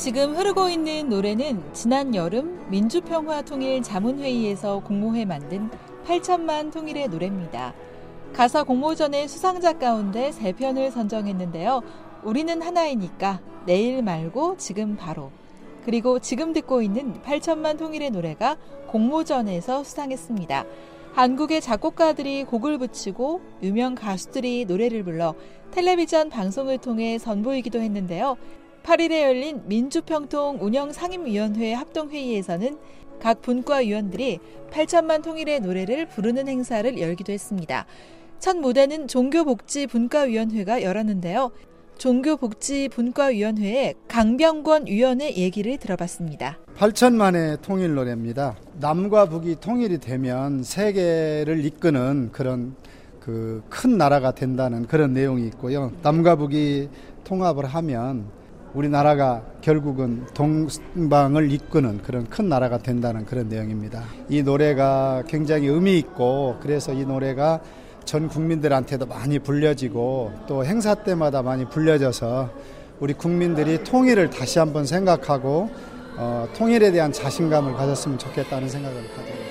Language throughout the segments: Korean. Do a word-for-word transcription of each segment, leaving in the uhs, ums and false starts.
지금 흐르고 있는 노래는 지난 여름 민주평화통일자문회의에서 공모해 만든 팔천만 통일의 노래입니다. 가사 공모전의 수상작 가운데 세 편을 선정했는데요. 우리는 하나이니까, 내일 말고 지금 바로, 그리고 지금 듣고 있는 팔천만 통일의 노래가 공모전에서 수상했습니다. 한국의 작곡가들이 곡을 붙이고 유명 가수들이 노래를 불러 텔레비전 방송을 통해 선보이기도 했는데요. 팔 일에 열린 민주평통 운영상임위원회 합동회의에서는 각 분과위원들이 팔천만 통일의 노래를 부르는 행사를 열기도 했습니다. 첫 무대는 종교복지분과위원회가 열었는데요. 종교복지분과위원회의 강병권 위원의 얘기를 들어봤습니다. 팔천만의 통일 노래입니다. 남과 북이 통일이 되면 세계를 이끄는 그런 그 큰 나라가 된다는 그런 내용이 있고요. 남과 북이 통합을 하면 우리나라가 결국은 동방을 이끄는 그런 큰 나라가 된다는 그런 내용입니다. 이 노래가 굉장히 의미 있고, 그래서 이 노래가 전 국민들한테도 많이 불려지고 또 행사 때마다 많이 불려져서 우리 국민들이 통일을 다시 한번 생각하고 어, 통일에 대한 자신감을 가졌으면 좋겠다는 생각을 가져요.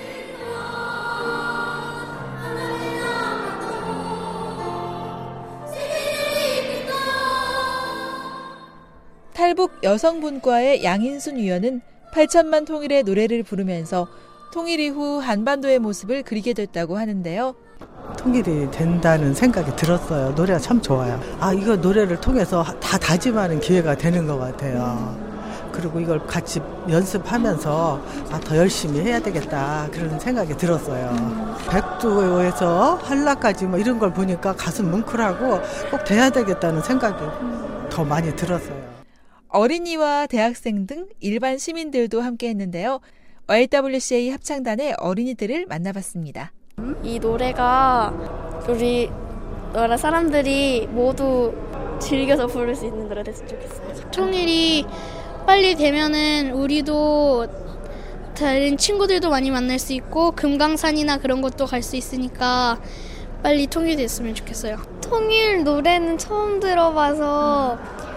탈북 여성분과의 양인순 위원은 팔천만 통일의 노래를 부르면서 통일 이후 한반도의 모습을 그리게 됐다고 하는데요. 통일이 된다는 생각이 들었어요. 노래가 참 좋아요. 아, 이거 노래를 통해서 다 다짐하는 기회가 되는 것 같아요. 그리고 이걸 같이 연습하면서 아, 더 열심히 해야 되겠다 그런 생각이 들었어요. 백두에서 한라까지 뭐 이런 걸 보니까 가슴 뭉클하고 꼭 돼야 되겠다는 생각이 더 많이 들었어요. 어린이와 대학생 등 일반 시민들도 함께 했는데요. 와이더블유씨에이 합창단의 어린이들을 만나봤습니다. 이 노래가 우리 나라 사람들이 모두 즐겨서 부를 수 있는 노래가 됐으면 좋겠어요. 통일이 빨리 되면은 우리도 다른 친구들도 많이 만날 수 있고 금강산이나 그런 것도 갈 수 있으니까 빨리 통일됐으면 좋겠어요. 통일 노래는 처음 들어봐서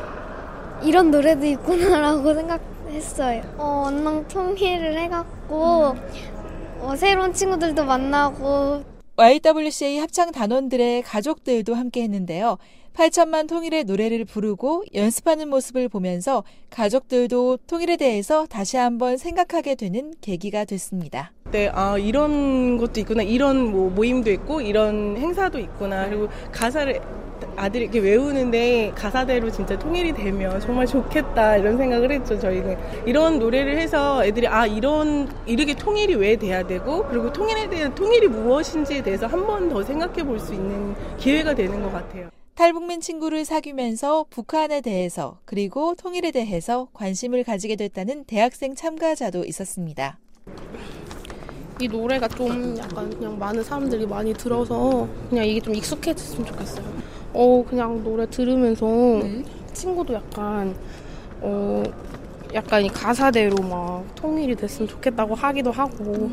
이런 노래도 있구나라고 생각했어요. 어, 언능 통일을 해갖고 어, 새로운 친구들도 만나고. 와이더블유씨에이 합창 단원들의 가족들도 함께 했는데요. 팔천만 통일의 노래를 부르고 연습하는 모습을 보면서 가족들도 통일에 대해서 다시 한번 생각하게 되는 계기가 됐습니다. 네, 아, 이런 것도 있구나, 이런 뭐 모임도 있고, 이런 행사도 있구나, 그리고 가사를 아들이 이렇게 외우는데 가사대로 진짜 통일이 되면 정말 좋겠다 이런 생각을 했죠. 저희는 이런 노래를 해서 애들이 아 이런 이렇게 통일이 왜 돼야 되고, 그리고 통일에 대한 통일이 무엇인지에 대해서 한 번 더 생각해 볼 수 있는 기회가 되는 것 같아요. 탈북민 친구를 사귀면서 북한에 대해서 그리고 통일에 대해서 관심을 가지게 됐다는 대학생 참가자도 있었습니다. 이 노래가 좀 약간 그냥 많은 사람들이 많이 들어서 그냥 이게 좀 익숙해졌으면 좋겠어요. 어 그냥 노래 들으면서 네. 친구도 약간 어 약간 이 가사대로 막 통일이 됐으면 좋겠다고 하기도 하고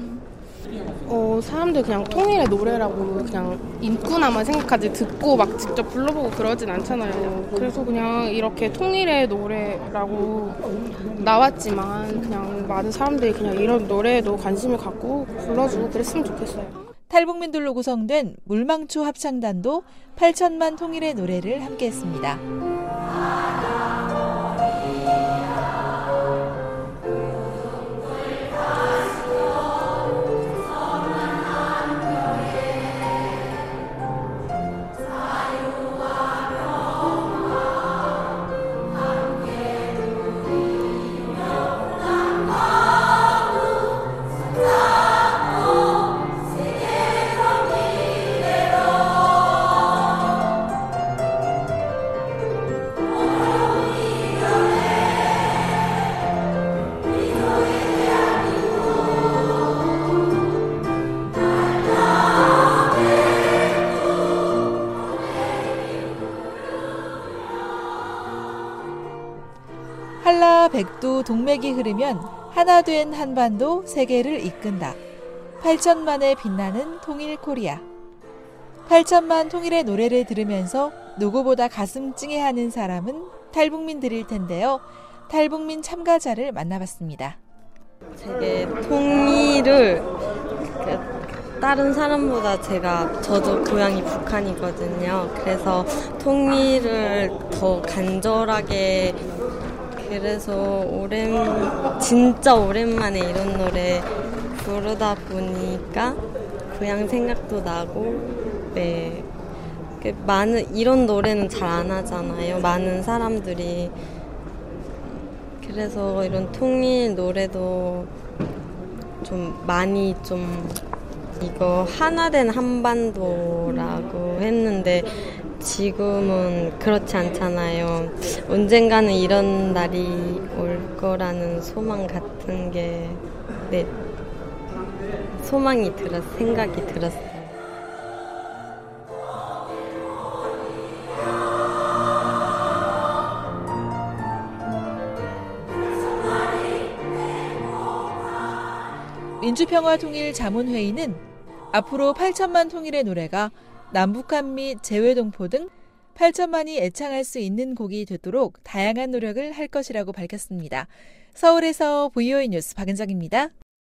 어 사람들 그냥 통일의 노래라고 그냥 인구나만 생각하지 듣고 막 직접 불러보고 그러진 않잖아요. 그래서 그냥 이렇게 통일의 노래라고 나왔지만 그냥 많은 사람들이 그냥 이런 노래에도 관심을 갖고 불러주고 그랬으면 좋겠어요. 탈북민들로 구성된 물망초 합창단도 팔천만 통일의 노래를 함께했습니다. 한라 백두 동맥이 흐르면 하나 된 한반도 세계를 이끈다. 팔천만에 빛나는 통일 코리아. 팔천만 통일의 노래를 들으면서 누구보다 가슴 찡해하는 사람은 탈북민들일 텐데요. 탈북민 참가자를 만나봤습니다. 되게 통일을 그 다른 사람보다 제가 저도 고향이 북한이거든요. 그래서 통일을 더 간절하게 그래서 오랜 진짜 오랜만에 이런 노래 부르다 보니까 고향 생각도 나고 네 많은 이런 노래는 잘 안 하잖아요. 많은 사람들이 그래서 이런 통일 노래도 좀 많이 좀 이거 하나된 한반도라고 했는데 지금은 그렇지 않잖아요. 언젠가는 이런 날이 올 거라는 소망 같은 게 네, 소망이 들었, 생각이 들었어요. 민주평화통일자문회의는 앞으로 팔천만 통일의 노래가 남북한 및 재외동포 등 팔천만이 애창할 수 있는 곡이 되도록 다양한 노력을 할 것이라고 밝혔습니다. 서울에서 브이오에이 뉴스 박은정입니다.